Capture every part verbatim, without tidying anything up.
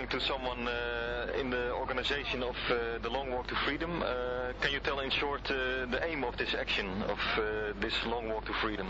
talking to someone uh, in the organization of uh, the Long Walk to Freedom. Uh, can you tell in short uh, the aim of this action, of uh, this Long Walk to Freedom?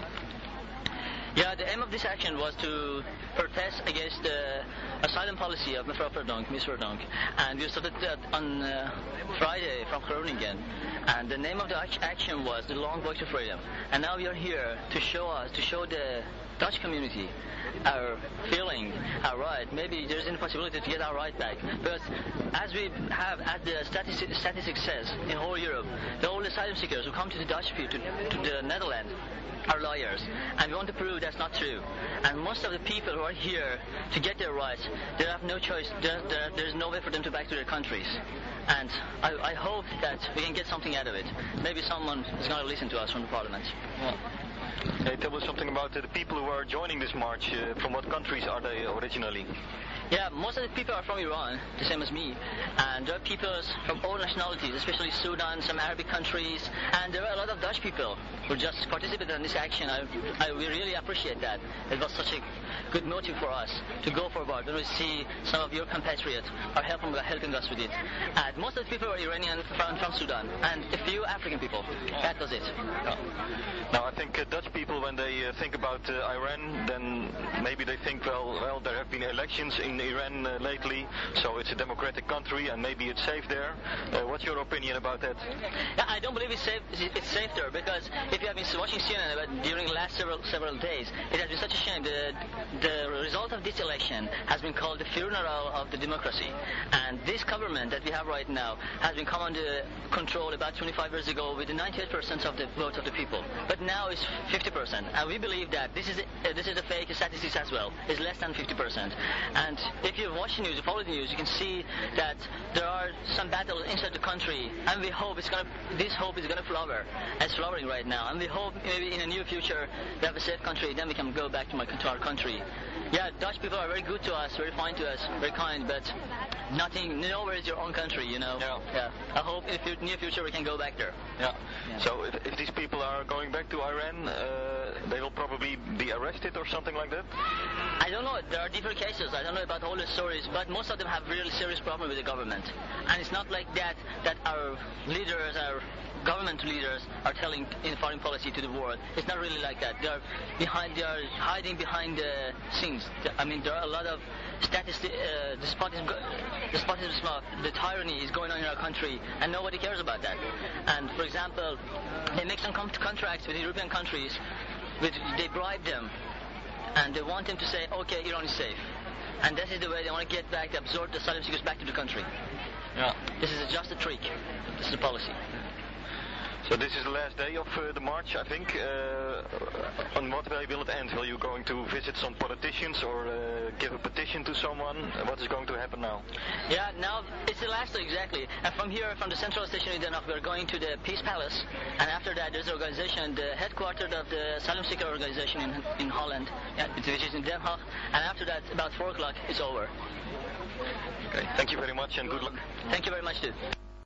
Yeah, the aim of this action was to protest against the asylum policy of Mevrouw Verdonk, Miss Verdonk. And we started that on uh, Friday from Groningen. And the name of the action was the Long Walk to Freedom. And now we are here to show us, to show the Dutch community our feeling, our right. Maybe there's a possibility to get our right back. Because as we have, as the statistic, statistics says, in whole Europe, the all asylum seekers who come to the Dutch people, to, to the Netherlands, are lawyers, and we want to prove that's not true. And most of the people who are here to get their rights, they have no choice. There, there, there's no way for them to back to their countries. And I, I hope that we can get something out of it. Maybe someone is going to listen to us from the parliament. Yeah. Hey, tell us something about uh, the people who are joining this march. Uh, from what countries are they originally? Yeah, most of the people are from Iran, the same as me, and there are people from all nationalities, especially Sudan, some Arabic countries, and there are a lot of Dutch people who just participated in this action. I, I we really appreciate that. It was such a good motive for us to go forward when we see some of your compatriots are helping, helping us with it. And most of the people are Iranian from, from Sudan, and a few African people. That was it. Yeah. Now, I think uh, Dutch people, when they uh, think about uh, Iran, then maybe they think, well, well, there have been elections in Iran uh, lately, so it's a democratic country and maybe it's safe there. Uh, what's your opinion about that? Yeah, I don't believe it's safe. It's safe there because if you have been watching C N N during the last several several days, it has been such a shame. The the result of this election has been called the funeral of the democracy, and this government that we have right now has been come under control about twenty-five years ago with the ninety-eight percent of the vote of the people, but now it's fifty percent, and we believe that this is uh, this is the fake statistics as well. It's less than fifty percent, and if you watch the news, you follow the news, you can see that there are some battles inside the country, and we hope it's gonna, this hope is gonna flower. It's flowering right now, and we hope maybe in the near future we have a safe country, then we can go back to my to our country. Yeah, Dutch people are very good to us, very fine to us, very kind, but nothing, nowhere is your own country, you know. Yeah. Yeah. I hope in the near future we can go back there. Yeah. Yeah. So if, if these people are going back to Iran, uh, they will probably be arrested or something like that? I don't know. There are different cases. I don't know about all the stories, but most of them have really serious problems with the government. And it's not like that that our leaders, our government leaders are telling in foreign policy to the world. It's not really like that. They are behind. They are hiding behind the scenes. I mean, there are a lot of statistics. Uh, despotism, despotism, the tyranny is going on in our country, and nobody cares about that. And for example, they make some con- contracts with European countries. With, they bribe them, and they want them to say, "Okay, Iran is safe." And this is the way they want to get back, absorb the asylum seekers back to the country. Yeah. This is just a trick. This is a policy. So this is the last day of uh, the march, I think. Uh, on what way will it end? Will you going to visit some politicians or uh, give a petition to someone? What is going to happen now? Yeah, now it's the last day exactly. And from here, from the central station in Den Haag, we're going to the Peace Palace. And after that, there's an organization, the headquarters of the asylum seeker organization in, in Holland, yeah, which is in Den Haag. And after that, about four o'clock, it's over. Okay, thank you very much and good luck. Thank you very much, dude.